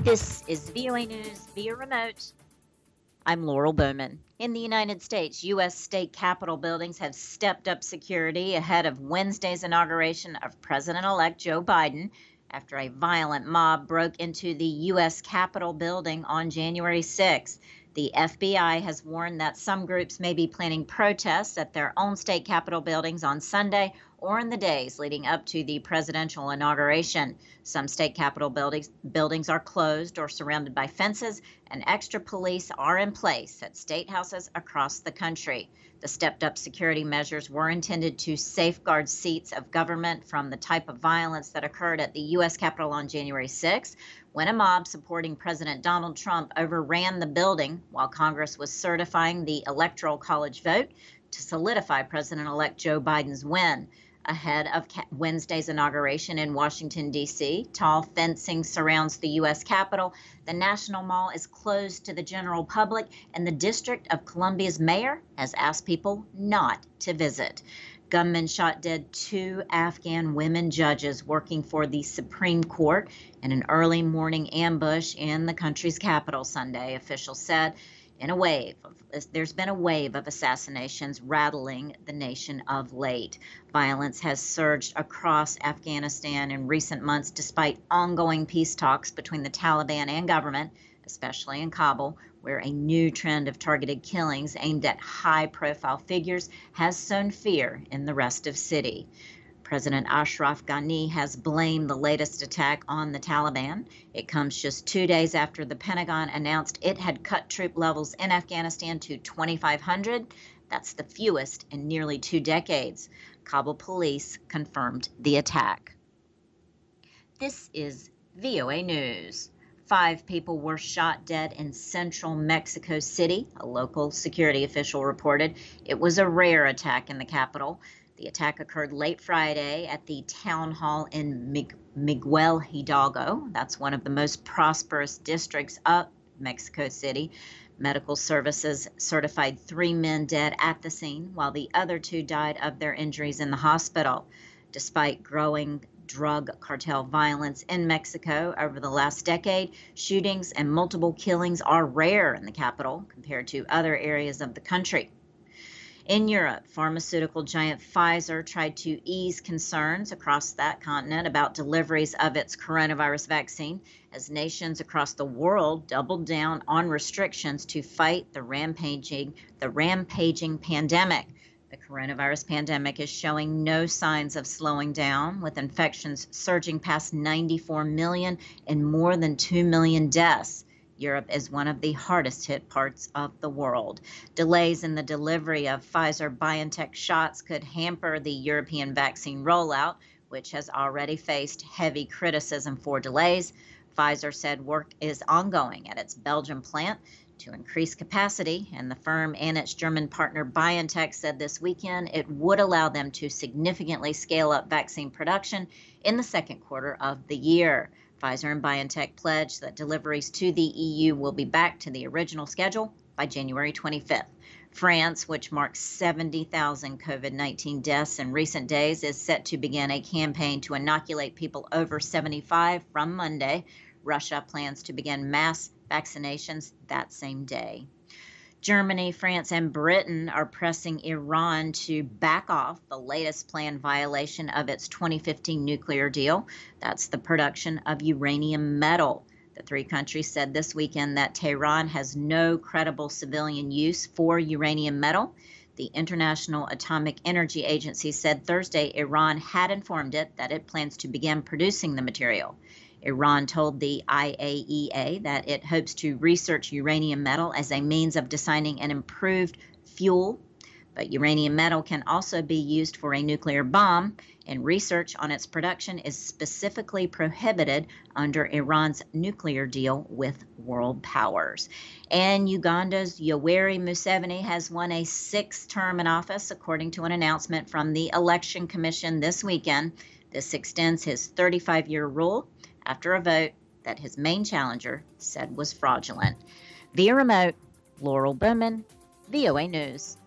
This is VOA News via remote. I'm Laurel Bowman. In the United States, U.S. state capitol buildings have stepped up security ahead of Wednesday's inauguration of President-elect Joe Biden after a violent mob broke into the U.S. Capitol building on January 6th. The FBI has warned that some groups may be planning protests at their own state capitol buildings on Sunday or in the days leading up to the presidential inauguration. Some state capitol buildings are closed or surrounded by fences, and extra police are in place at state houses across the country. The stepped-up security measures were intended to safeguard seats of government from the type of violence that occurred at the U.S. Capitol on January 6, when a mob supporting President Donald Trump overran the building while Congress was certifying the Electoral College vote to solidify President-elect Joe Biden's win. Ahead of Wednesday's inauguration in Washington, D.C., tall fencing surrounds the U.S. Capitol. The National Mall is closed to the general public, and the District of Columbia's mayor has asked people not to visit. Gunmen shot dead 2 Afghan women judges working for the Supreme Court in an early morning ambush in the country's capital Sunday, officials said. There's been a wave of assassinations rattling the nation of late. Violence has surged across Afghanistan in recent months despite ongoing peace talks between the Taliban and government, especially in Kabul, where a new trend of targeted killings aimed at high-profile figures has sown fear in the rest of the city. President Ashraf Ghani has blamed the latest attack on the Taliban. It comes just 2 days after the Pentagon announced it had cut troop levels in Afghanistan to 2,500. That's the fewest in nearly 2 decades. Kabul police confirmed the attack. This is VOA News. 5 people were shot dead in central Mexico City, a local security official reported. It was a rare attack in the capital. The attack occurred late Friday at the town hall in Miguel Hidalgo. That's one of the most prosperous districts of Mexico City. Medical services certified 3 men dead at the scene, while the other 2 died of their injuries in the hospital. Despite growing drug cartel violence in Mexico over the last decade, shootings and multiple killings are rare in the capital compared to other areas of the country. In Europe, pharmaceutical giant Pfizer tried to ease concerns across that continent about deliveries of its coronavirus vaccine as nations across the world doubled down on restrictions to fight the rampaging pandemic. The coronavirus pandemic is showing no signs of slowing down, with infections surging past 94 million and more than 2 million deaths. Europe is one of the hardest hit parts of the world. Delays in the delivery of Pfizer-BioNTech shots could hamper the European vaccine rollout, which has already faced heavy criticism for delays. Pfizer said work is ongoing at its Belgian plant to increase capacity, and the firm and its German partner BioNTech said this weekend it would allow them to significantly scale up vaccine production in the second quarter of the year. Pfizer and BioNTech pledged that deliveries to the EU will be back to the original schedule by January 25th. France, which marks 70,000 COVID-19 deaths in recent days, is set to begin a campaign to inoculate people over 75 from Monday. Russia plans to begin mass vaccinations that same day. Germany, France, and Britain are pressing Iran to back off the latest planned violation of its 2015 nuclear deal. That's the production of uranium metal. The 3 countries said this weekend that Tehran has no credible civilian use for uranium metal. The International Atomic Energy Agency said Thursday Iran had informed it that it plans to begin producing the material. Iran told the IAEA that it hopes to research uranium metal as a means of designing an improved fuel, but uranium metal can also be used for a nuclear bomb, and research on its production is specifically prohibited under Iran's nuclear deal with world powers. And Uganda's Yoweri Museveni has won a 6th term in office, according to an announcement from the Election Commission this weekend. This extends his 35-year rule after a vote that his main challenger said was fraudulent. Via remote, Laurel Bowman, VOA News.